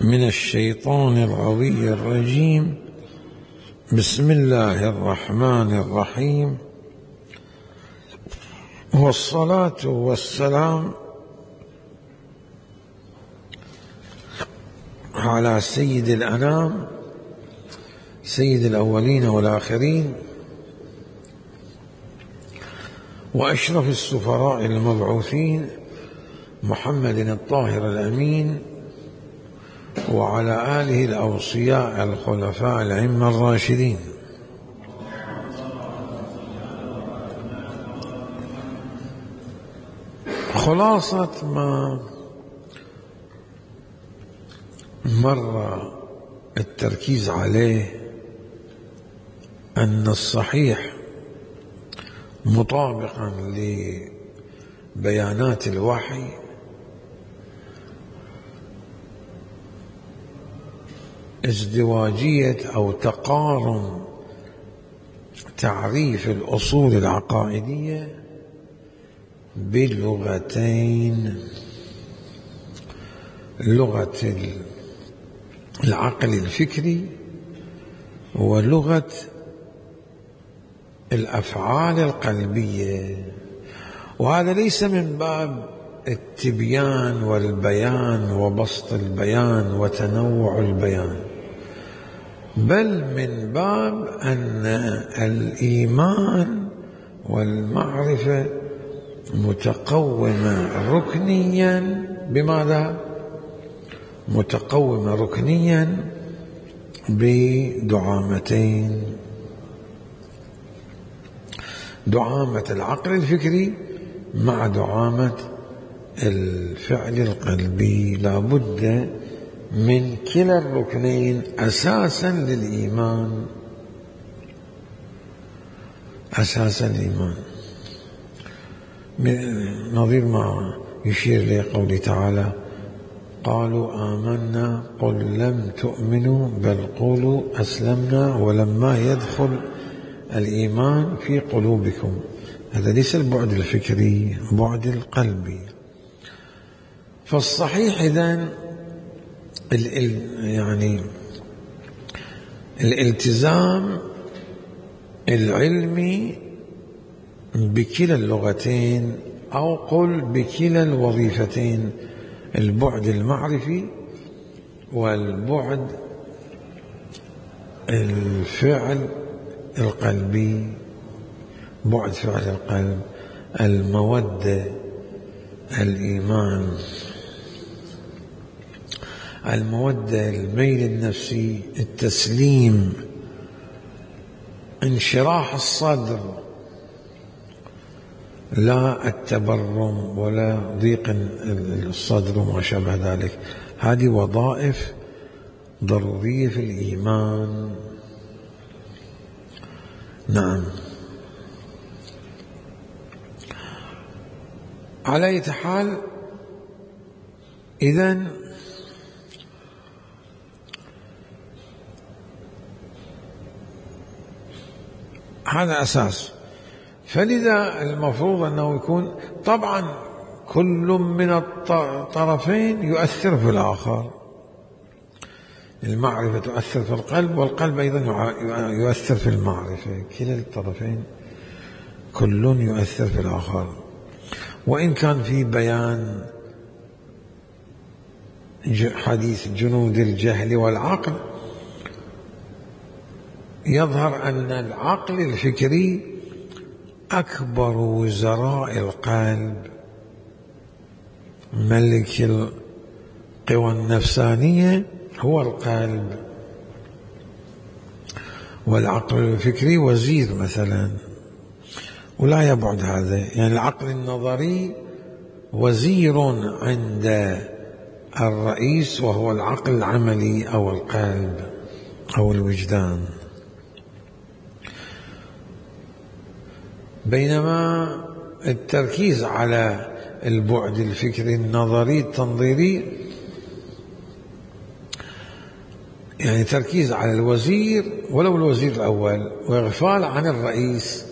من الشيطان الغوي الرجيم. بسم الله الرحمن الرحيم، والصلاة والسلام على سيد الأنام، سيد الأولين والآخرين، وأشرف السفراء المبعوثين، محمد الطاهر الأمين، وعلى آله الأوصياء الخلفاء الأئمة الراشدين. خلاصة ما مر التركيز عليه أن الصحيح مطابقا لبيانات الوحي ازدواجية أو تقارن تعريف الأصول العقائدية بلغتين، لغة العقل الفكري ولغة الأفعال القلبية. وهذا ليس من باب التبيان والبيان وبسط البيان وتنوع البيان، بل من باب أن الإيمان والمعرفة متقومة ركنيا. بماذا؟ متقومة ركنيا بدعامتين: دعامة العقل الفكري مع دعامة الفعل القلبي. لا بد من كلا الركنين أساسا للإيمان، أساسا الإيمان، نظير ما يشير إليه قوله تعالى: قالوا آمنا قل لم تؤمنوا بل قولوا أسلمنا ولما يدخل الإيمان في قلوبكم. هذا ليس البعد الفكري، بعد القلبي. فالصحيح إذن يعني الالتزام العلمي بكلا اللغتين، أو قل بكلا الوظيفتين: البعد المعرفي والبعد الفعل القلبي. بعد فعل القلب، المودة، الإيمان، المودة، الميل النفسي، التسليم، انشراح الصدر، لا التبرم ولا ضيق الصدر وما شابه ذلك. هذه وظائف ضرورية في الإيمان. نعم. على أي حال، إذن هذا أساس. فلذا المفروض أنه يكون طبعا كل من الطرفين يؤثر في الآخر. المعرفة تؤثر في القلب، والقلب أيضا يؤثر في المعرفة. كلا الطرفين كل يؤثر في الآخر. وإن كان في بيان حديث جنود الجهل والعقل، يظهر أن العقل الفكري أكبر وزراء القلب، ملك القوى النفسانية هو القلب، والعقل الفكري وزير مثلا. ولا يبعد هذا، يعني العقل النظري وزير عند الرئيس، وهو العقل العملي أو القلب أو الوجدان. بينما التركيز على البعد الفكري النظري التنظيري، يعني تركيز على الوزير ولو الوزير الأول، وإغفال عن الرئيس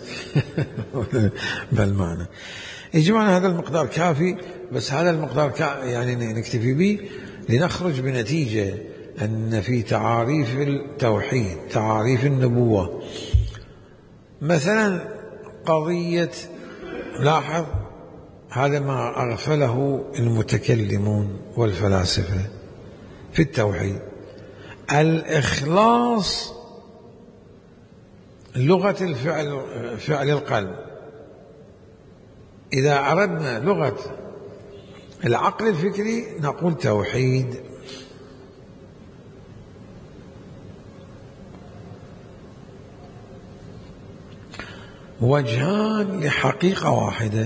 بالمعنى. يا جماعة هذا المقدار كافي، بس هذا المقدار يعني نكتفي به، لنخرج بنتيجة أن في تعاريف التوحيد، تعاريف النبوة، مثلا قضية، لاحظ هذا ما أغفله المتكلمون والفلاسفة في التوحيد، الإخلاص لغة الفعل، فعل القلب. إذا أردنا لغة العقل الفكري نقول توحيد. وجهان لحقيقة واحدة،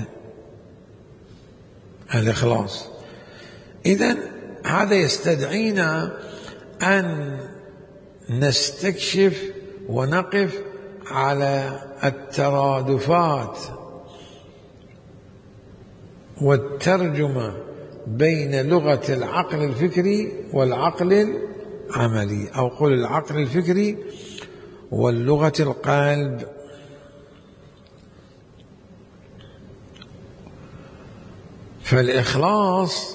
الإخلاص. إذن هذا يستدعينا أن نستكشف ونقف على الترادفات والترجمة بين لغة العقل الفكري والعقل العملي، أو قل العقل الفكري واللغة القلب. فالإخلاص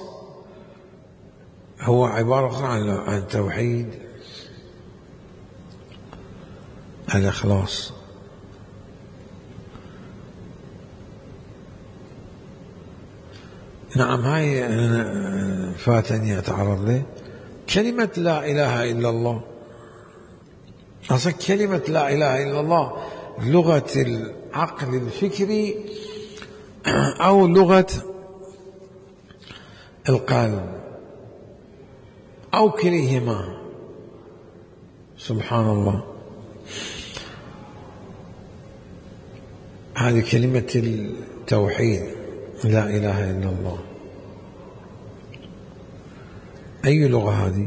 هو عبارة عن التوحيد، الإخلاص. نعم، هاي فاتني أتعرض له. كلمة لا إله إلا الله، أصلا كلمة لا إله إلا الله لغة العقل الفكري أو لغة القلب أو كليهما، سبحان الله. هذه كلمة التوحيد، لا إله إلا الله. أي لغة هذه؟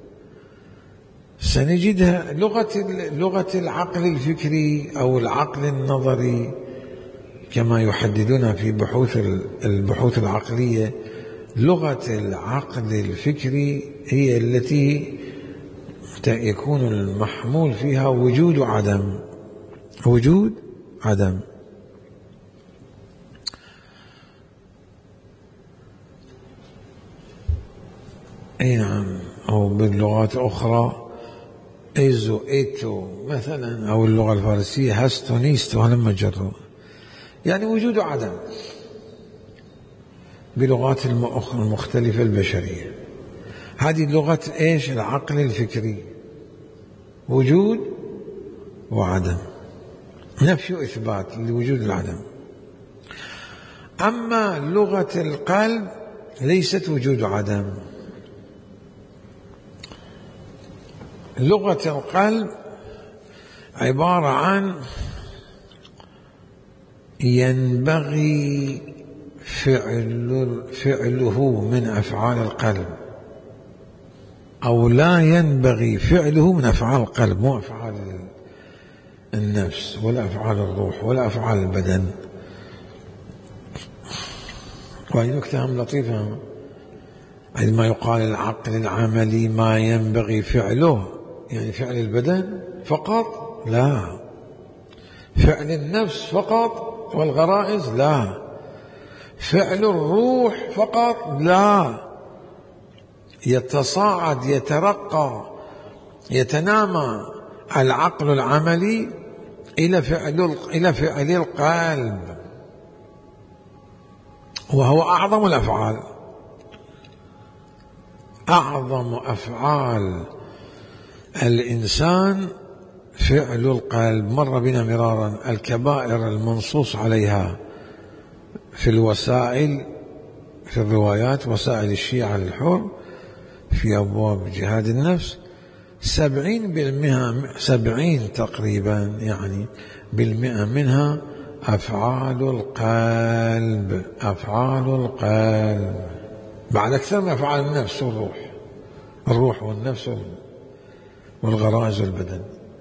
سنجدها لغة العقل الفكري أو العقل النظري كما يحددونها في البحوث العقلية. لغة العقل الفكري هي التي يكون المحمول فيها وجود وعدم، وجود عدم. اي نعم، او باللغات اخرى ايزو ايتو مثلا، او اللغة الفارسية هستو نيستو هلما جروا، يعني وجود وعدم بلغات المختلفة البشرية. هذه لغة ايش؟ العقل الفكري، وجود وعدم، نفي وإثبات لوجود العدم. أما لغة القلب ليست وجود وعدم. لغة القلب عبارة عن ينبغي فعله من أفعال القلب، أو لا ينبغي فعله من أفعال القلب، مو أفعال النفس ولا أفعال الروح ولا أفعال البدن. وهي نكتة لطيفة، عندما يقال العقل العملي ما ينبغي فعله، يعني فعل البدن فقط؟ لا. فعل النفس فقط والغرائز؟ لا. فعل الروح فقط؟ لا. يتصاعد، يترقى، يتنامى العقل العملي إلى فعل القلب، وهو أعظم الأفعال. أعظم أفعال الإنسان فعل القلب. مر بنا مرارا الكبائر المنصوص عليها في الوسائل، في الروايات، وسائل الشيعة الحر في أبواب جهاد النفس، 70 تقريبا يعني بالمئة منها أفعال القلب، أفعال القلب، بعد أكثر من أفعال النفس والروح، الروح والنفس والغرائز والبدن.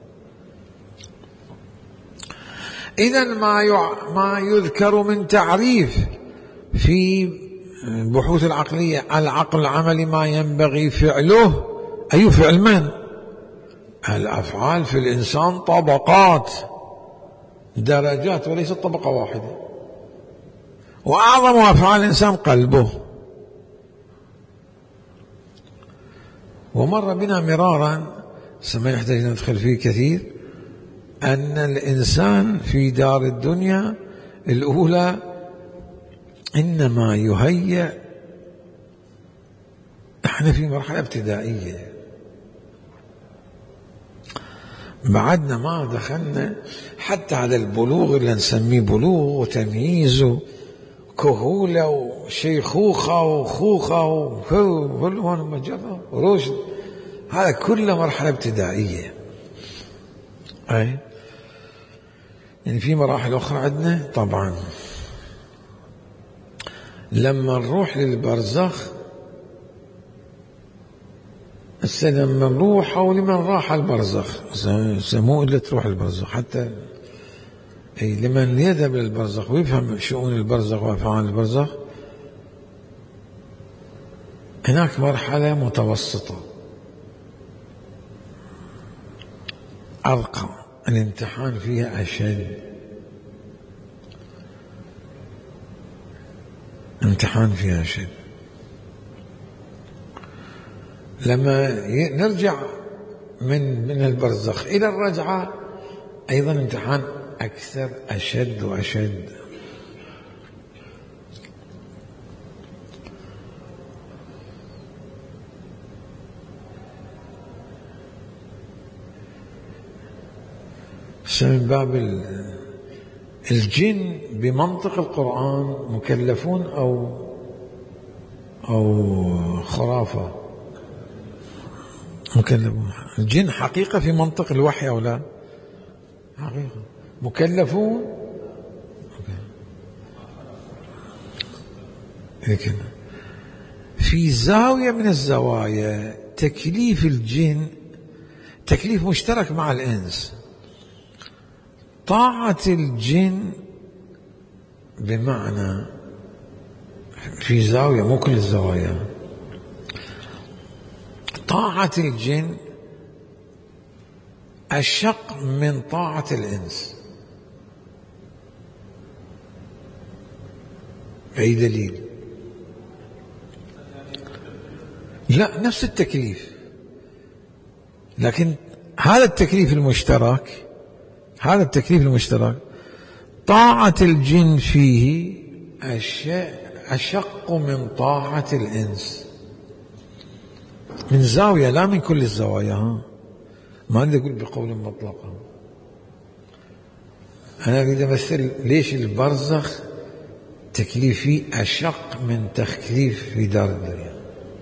إذن ما يذكر من تعريف في البحوث العقلية العقل العملي ما ينبغي فعله، أي فعل من؟ الأفعال في الإنسان طبقات، درجات، وليست طبقة واحدة. وأعظم أفعال الإنسان قلبه. ومر بنا مرارا ما يحتاج ندخل فيه كثير أن الإنسان في دار الدنيا الأولى إنما يهيأ، احنا في مرحلة ابتدائية بعدنا ما دخلنا حتى على البلوغ اللي نسميه بلوغ وتمييز وكهولة وشيخوخة وخوخة ومجرة ورشد، هذا كله مرحلة ابتدائية. أي يعني في مراحل أخرى عندنا طبعا لما نروح للبرزخ. هسه لما نروح أو لمن راح البرزخ مو إلا تروح البرزخ، حتى أي لمن يذهب للبرزخ ويفهم شؤون البرزخ وأفعال البرزخ، هناك مرحلة متوسطة أرقى، الامتحان فيها أشد، امتحان فيها أشد. لما نرجع من البرزخ إلى الرجعة أيضا امتحان أكثر، أشد وأشد. من باب الجن بمنطق القرآن مكلفون أو خرافة؟ مكلفون. الجن حقيقة في منطق الوحي أو لا؟ حقيقة. مكلفون. لكن في زاوية من الزوايا تكليف الجن تكليف مشترك مع الإنس. طاعة الجن بمعنى في زاوية، مو كل الزوايا، طاعة الجن أشق من طاعة الإنس. بأي دليل؟ لا، نفس التكليف، لكن هذا التكليف المشترك طاعة الجن فيه أشق من طاعة الإنس، من زاوية لا من كل الزوايا. ما أريد أقول بقول مطلقا، أنا أريد أمثل ليش البرزخ تكليفي أشق من تكليف في دار الدنيا.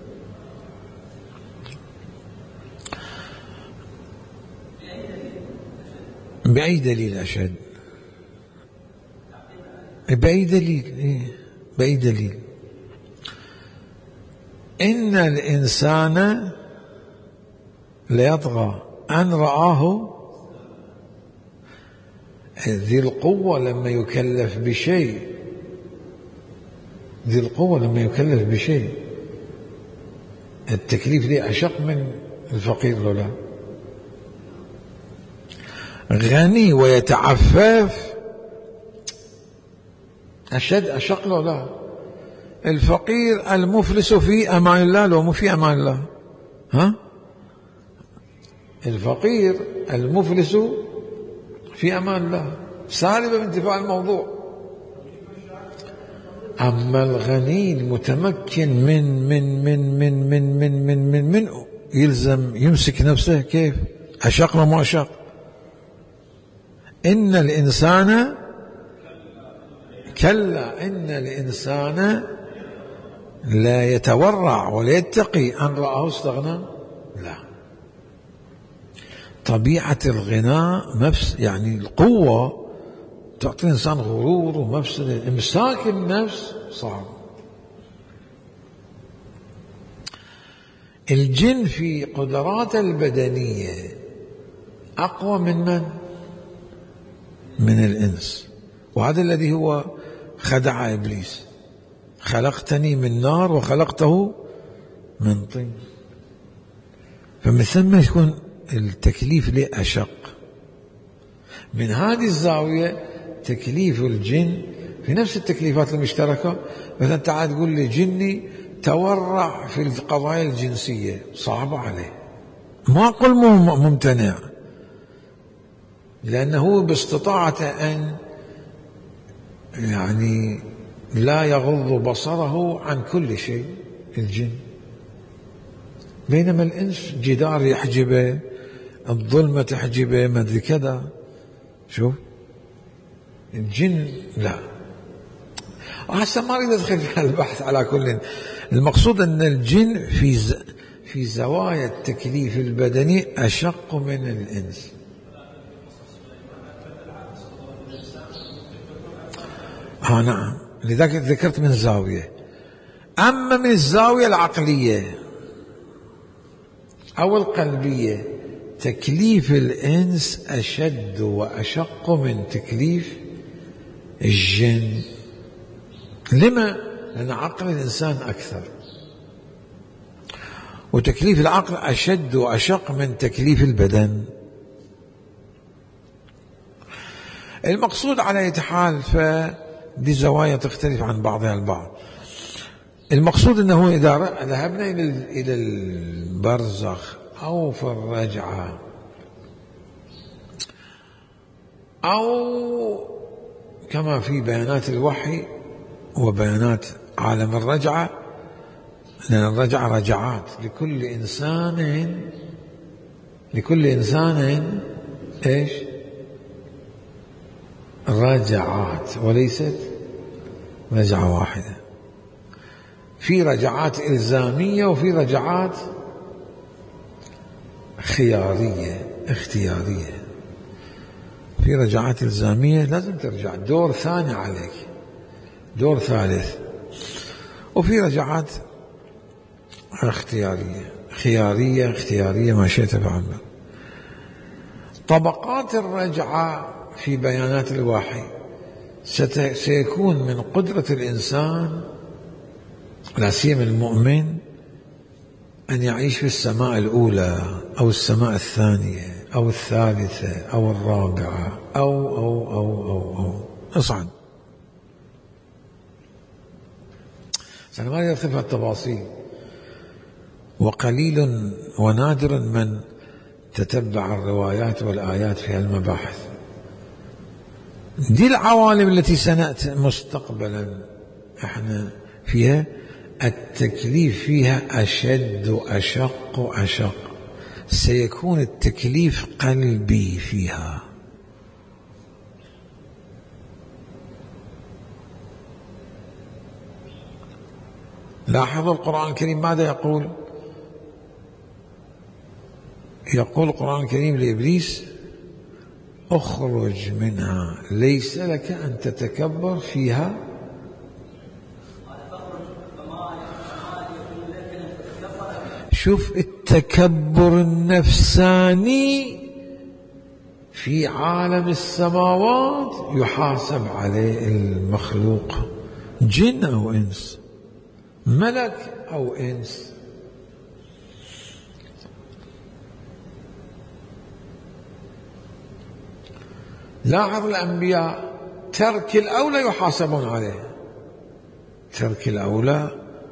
بأي دليل أشهد؟ بأي دليل؟ إن الإنسان ليطغى أن رآه ذي القوة لما يكلف بشيء، التكليف لي أشق من الفقير ولا؟ غني ويتعفف أشق له لا؟ الفقير المفلس في أمان الله لو مو في أمان الله؟ ها؟ الفقير المفلس في أمان الله سالبة بانتفاع الموضوع. أما الغني المتمكن من يلزم يمسك نفسه. كيف؟ أشق وما أشق؟ إن الإنسان كلا إن الإنسان لا يتورع ولا يتقي أن رآه استغنى. لا، طبيعة الغناء نفس، يعني القوة تعطي الإنسان غرور ومفسدة، إمساك النفس صعب. الجن في قدراته البدنية أقوى من الإنس، وهذا الذي هو خدع إبليس، خلقتني من نار وخلقته من طين. فمن ثم يكون التكليف لي أشق. من هذه الزاوية تكليف الجن في نفس التكليفات المشتركة. مثلا تعال تقول لي جني تورع في القضايا الجنسية صعب عليه، ما أقول ممتنع، لأنه باستطاعته أن يعني لا يغض بصره عن كل شيء الجن، بينما الإنس جدار يحجبه، الظلمة تحجبه، ما أدري كذا. شوف الجن لا. هسه ما أريد أدخل في البحث، على كل المقصود أن الجن في زوايا التكليف البدني أشق من الإنس. نعم، لذلك ذكرت من زاوية. أما من الزاوية العقلية أو القلبية، تكليف الإنس أشد وأشق من تكليف الجن. لما؟ لأن عقل الإنسان أكثر، وتكليف العقل أشد وأشق من تكليف البدن. المقصود على أي حال، فدي زوايا تختلف عن بعضها البعض. المقصود أنه إذا ذهبنا إلى البرزخ أو في الرجعة أو كما في بيانات الوحي وبيانات عالم الرجعة، لأن الرجعة رجعات لكل إنسان إيش؟ رجعات، وليست رجعة واحدة. في رجعات إلزامية وفي رجعات خيارية اختيارية. في رجعات إلزامية لازم ترجع، دور ثاني عليك، دور ثالث. وفي رجعات خيارية اختيارية، ما شئت فعل. طبقات الرجعة في بيانات الوحي سيكون من قدرة الإنسان، لا سيما المؤمن، أن يعيش في السماء الأولى أو السماء الثانية أو الثالثة أو الرابعة أو اصعد. أنا ما أدخل في التفاصيل، وقليل ونادر من تتبع الروايات والآيات في المباحث. دي العوالم التي سنأتي مستقبلا احنا فيها، التكليف فيها أشد أشق. سيكون التكليف قلبي فيها. لاحظوا القرآن الكريم ماذا يقول؟ يقول القرآن الكريم لإبليس: اخرج منها ليس لك أن تتكبر فيها. شوف التكبر النفساني في عالم السماوات يحاسب عليه المخلوق، جن أو إنس، ملك أو إنس. لاحظ الأنبياء ترك الأولى يحاسبون عليه، ترك الأولى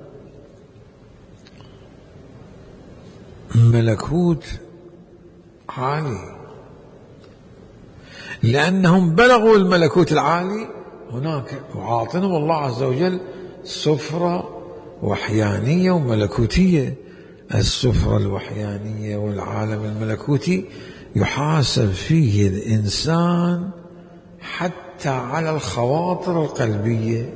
ملكوت عالي، لأنهم بلغوا الملكوت العالي. هناك وعاطنهم الله عز وجل سفرة وحيانية وملكوتية. السفرة الوحيانية والعالم الملكوتي يحاسب فيه الإنسان حتى على الخواطر القلبية.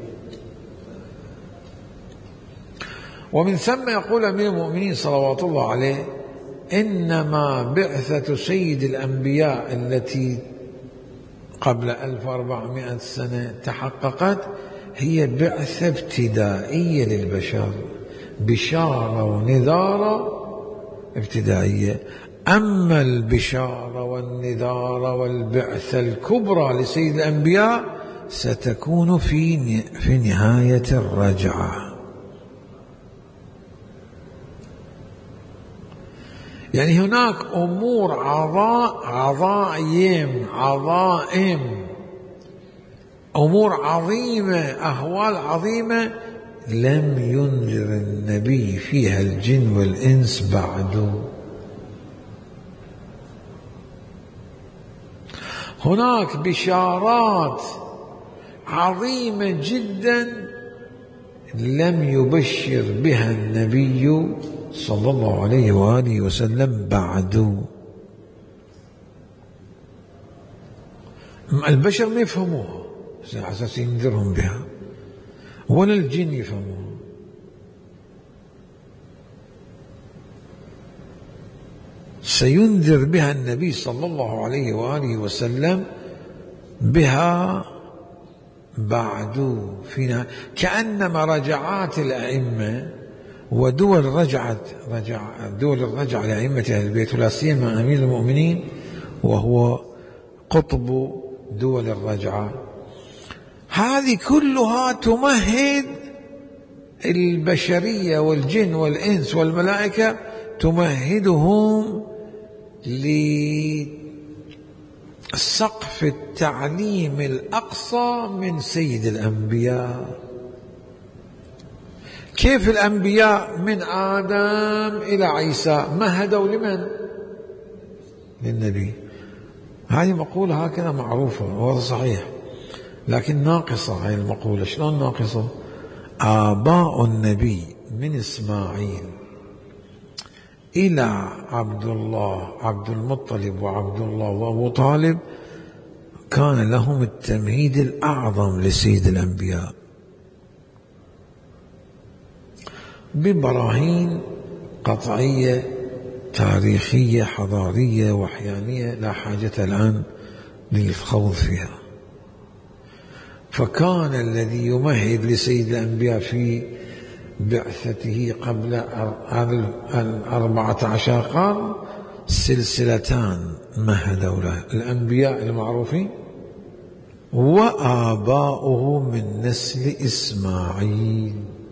ومن ثم يقول أمير المؤمنين صلوات الله عليه: إنما بعثة سيد الأنبياء التي قبل 1400 سنة تحققت هي بعثة ابتدائية للبشر، بشارة ونذارة ابتدائية. أما البشارة والنذارة والبعثة الكبرى لسيد الأنبياء ستكون في نهاية الرجعة. يعني هناك أمور عظائم، أمور عظيمة، أهوال عظيمة لم ينذر النبي فيها الجن والإنس بعد. هناك بشارات عظيمة جدا لم يبشر بها النبي صلى الله عليه وآله وسلم بعد. البشر ما يفهموها على أساس ينذرهم بها، ولا الجن يفهموها. سينذر بها النبي صلى الله عليه وآله وسلم بها بعد فينا. كأنما رجعات الأئمة ودول دول الرجعة لأئمة أهل البيت، ولا سيما أمير المؤمنين وهو قطب دول الرجعة، هذه كلها تمهد البشرية والجن والإنس والملائكة، تمهدهم لسقف التعليم الأقصى من سيد الأنبياء. كيف الأنبياء من آدم إلى عيسى مهدوا لمن؟ للنبي. هذه مقولة هكذا معروفة وهذا صحيح، لكن ناقصة هذه المقولة. شلون ناقصة؟ آباء النبي من إسماعيل إلى عبد الله، عبد المطلب وعبد الله وأبو طالب، كان لهم التمهيد الأعظم لسيد الأنبياء ببراهين قطعية تاريخية حضارية وحيانية لا حاجة الآن للخوض فيها. فكان الذي يمهد لسيد الأنبياء في بعثته قبل 14 قرن سلسلتان مهدوا له: الأنبياء المعروفين وآباؤه من نسل إسماعيل.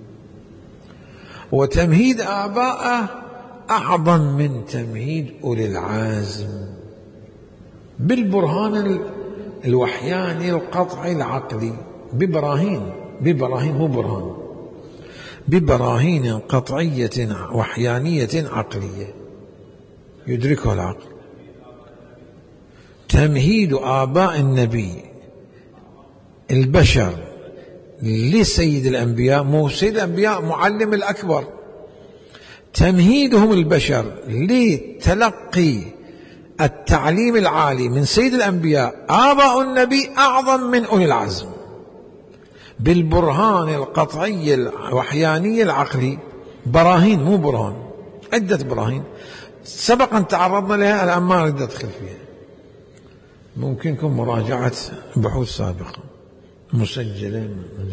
وتمهيد آبائه أعظم من تمهيد أولي العزم بالبرهان الوحياني القطعي العقلي، ببراهين مو برهان، ببراهين قطعية وحيانية عقلية يدركها العقل. تمهيد آباء النبي البشر لسيد الأنبياء، مو سيد الأنبياء معلم الأكبر، تمهيدهم البشر لتلقي التعليم العالي من سيد الأنبياء. آباء النبي أعظم من أولي العزم بالبرهان القطعي الوحياني العقلي. براهين مو برهان، عدة براهين سبقا تعرضنا لها، الآن ما أريد أدخل فيها. ممكنكم مراجعة بحوث سابقة مسجلة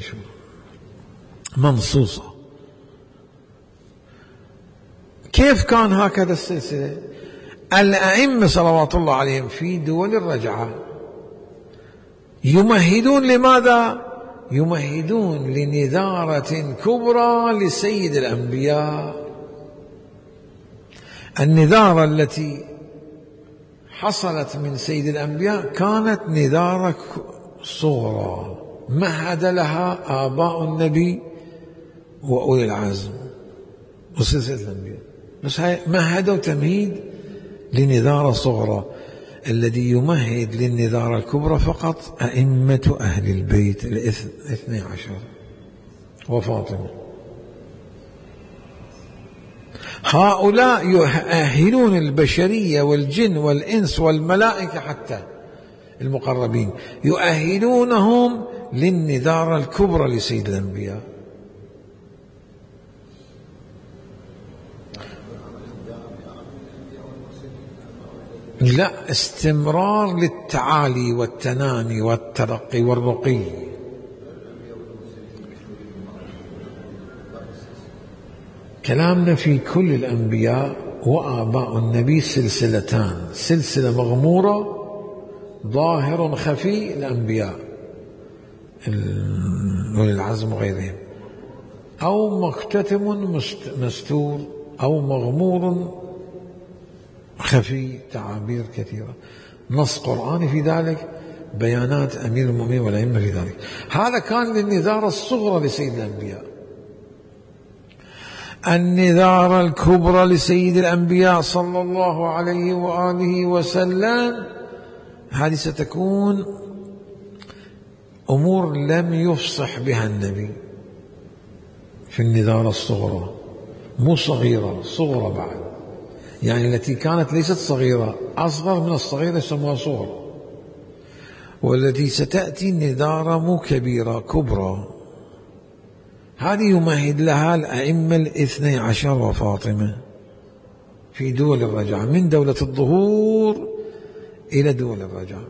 منصوصة. كيف كان هكذا السلسلة؟ الأئمة صلوات الله عليهم في دول الرجعة يمهدون لماذا؟ يمهدون لنذارة كبرى لسيد الأنبياء. النذارة التي حصلت من سيد الأنبياء كانت نذارة صغرى مهد لها آباء النبي وأولي العزم وسلسلة الأنبياء، بس هاي مهدوا تمهيد لنذارة صغرى. الذي يمهد للنذارة الكبرى فقط أئمة أهل البيت 12 وفاطمة. هؤلاء يؤهلون البشرية والجن والإنس والملائكة حتى المقربين، يؤهلونهم للنذارة الكبرى لسيد الأنبياء. لا، استمرار للتعالي والتنامي والترقي والرقي. كلامنا في كل الأنبياء وآباء النبي سلسلتان: سلسلة مغمورة ظاهر خفي الأنبياء أولي العزم وغيرهم، أو مكتتم مستور، أو مغمور خفي، تعابير كثيرة، نص قرآني في ذلك، بيانات أمير المؤمنين والأئمة في ذلك. هذا كان للنذارة الصغرى لسيد الأنبياء. النذار الكبرى لسيد الأنبياء صلى الله عليه وآله وسلم، هذه ستكون أمور لم يفصح بها النبي في النذار الصغرى، مو صغيرة، صغرى بعد، يعني التي كانت ليست صغيرة، أصغر من الصغيرة يسموها صغرى، والتي ستأتي النذارة مو كبيرة، كبرى. هذه يمهد لها الأئمة الاثني عشر وفاطمة في دول الرجعة، من دولة الظهور إلى دول الرجعة.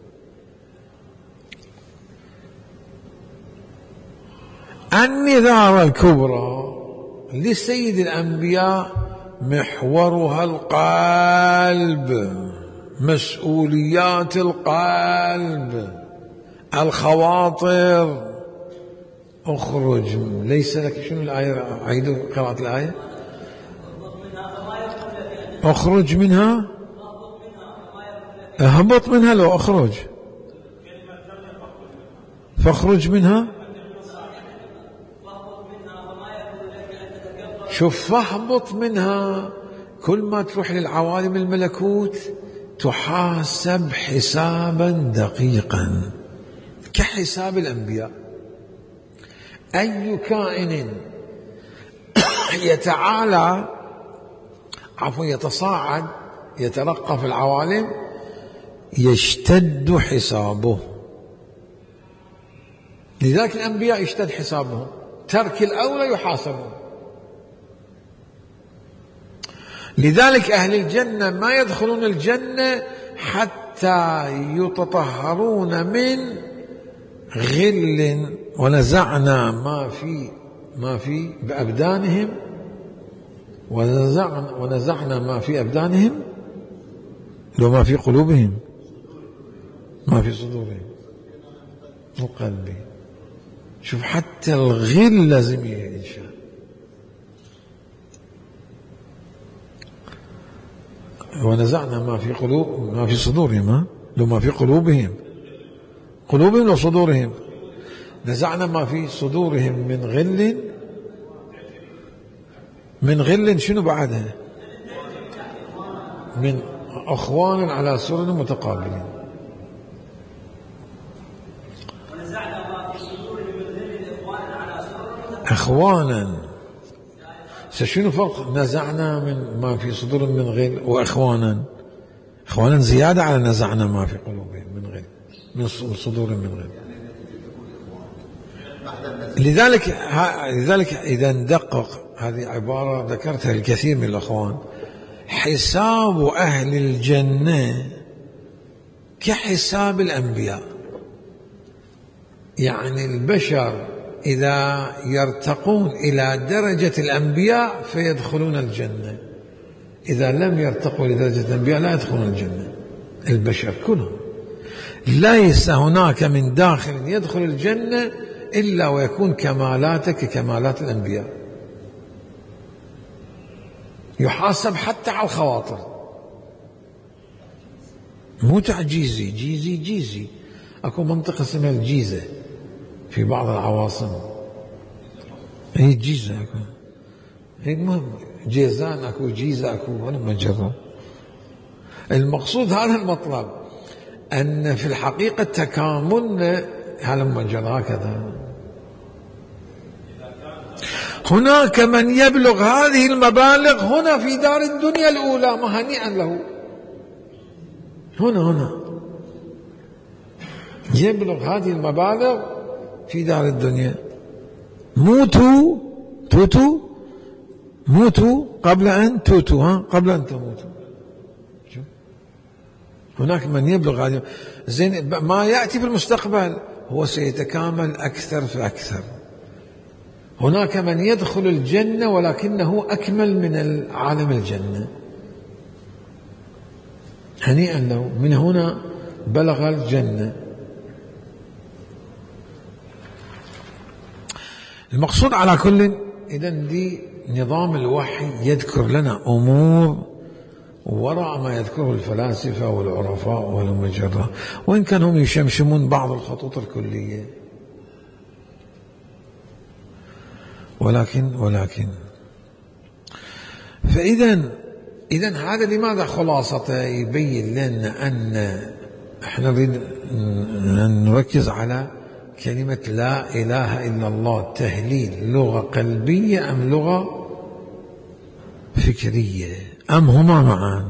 النذار الكبرى لسيد الأنبياء محورها القلب، مسؤوليات القلب، الخواطر. اخرج، ليس لك، شنو الآية؟ أعيد قراءة الآية. اخرج منها، اهبط منها، لو اخرج، فاخرج منها. شوف، فاهبط منها، كل ما تروح للعوالم الملكوت تحاسب حسابا دقيقا كحساب الأنبياء. أي كائن يتعالى، عفوا يتصاعد، يترقى في العوالم، يشتد حسابه. لذلك الأنبياء يشتد حسابهم، ترك الأولى يحاسبون. لذلك أهل الجنة ما يدخلون الجنة حتى يتطهرون من غل، ونزعنا ما في بأبدانهم، ونزعنا ما في أبدانهم، لو ما في قلوبهم، ما في صدورهم، مو قلبي. شوف، حتى الغل لازم ينشأ. ونزعنا ما في صدورهم، لو ما في قلوبهم وصدورهم، نزعنا ما في صدورهم من غل شنو بعدها؟ من أخوان على سرر متقابلين. أخوانا، شنو فرق نزعنا من ما في صدور من غل وإخوانا؟ إخوانا زيادة على نزعنا ما في قلوبهم من غل، من صدور من غل. لذلك إذا ندقق، هذه عبارة ذكرتها الكثير من الأخوان، حساب أهل الجنة كحساب الأنبياء. يعني البشر إذا يرتقون إلى درجة الأنبياء فيدخلون الجنة، إذا لم يرتقوا لدرجة الأنبياء لا يدخلون الجنة. البشر كلهم، ليس هناك من داخل يدخل الجنة إلا ويكون كمالاتك ككمالات الأنبياء. يحاسب حتى على الخواطر، مو تعجيزي، جيزي. أكو منطقة اسمها الجيزة في بعض العواصم، هي جيزة، أكو هي مهم، جيزان أكو، جيزة أكو، وأنا مجرب. المقصود هذا المطلب، أن في الحقيقة تكاملنا هذا مجرد هكذا. هناك من يبلغ هذه المبالغ هنا في دار الدنيا الأولى، مهنيئا له، هنا يبلغ هذه المبالغ في دار الدنيا. موتوا قبل أن توتوا، قبل أن تموتوا. هناك من يبلغ هذه، زين، ما يأتي في المستقبل هو سيتكامل أكثر فأكثر. هناك من يدخل الجنة ولكنه أكمل من عالم الجنة، هنيئا له، من هنا بلغ الجنة. المقصود على كل، إذن دي نظام الوحي يذكر لنا أمور وراء ما يذكره الفلاسفة والعرفاء والمجرة، وإن كانوا هم يشمشمون بعض الخطوط الكلية، ولكن إذا هذا لماذا خلاصته؟ يبين لنا أن احنا نريد أن نركز على كلمة لا إله إلا الله. تهليل لغة قلبية أم لغة فكرية أم هما معا؟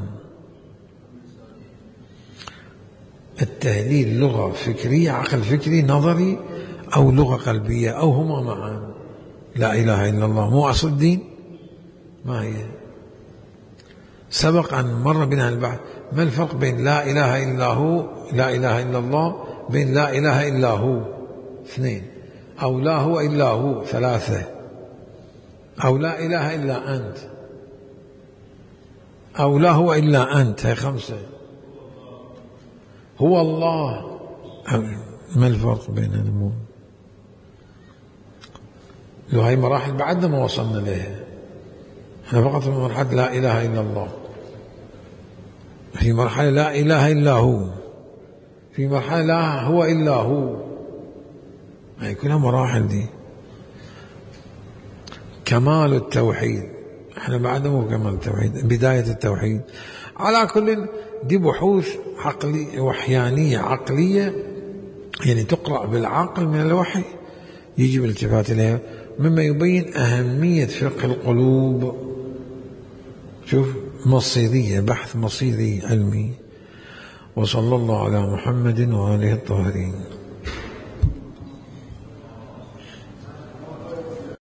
التهليل لغة فكرية، عقل فكري نظري، أو لغة قلبية، أو هما معا؟ لا إله إلا الله مو أصل الدين؟ ما هي؟ سبق أن مر بنا البحث. ما الفرق بين لا إله إلا هو، لا إله إلا الله، بين لا إله إلا هو 2، أو لا هو إلا هو 3، أو لا إله إلا أنت، أو لا هو إلا أنت، هي 5. هو الله. ما الفرق بينهم؟ لو هاي مراحل بعدنا ما وصلنا لها، احنا فقط في مرحلة لا إله إلا الله، في مرحلة لا إله إلا هو، في مرحلة لا هو إلا هو. هاي كلها مراحل دي. كمال التوحيد، احنا بعد مو كمال التوحيد، بداية التوحيد. على كل دي بحوث عقلية وحيانية عقلية، يعني تقرأ بالعقل من الوحي، يجب الالتفات إليها، مما يبين أهمية فقه القلوب. شوف، مصيرية، بحث مصيري علمي. وصلى الله على محمد وآله الطاهرين.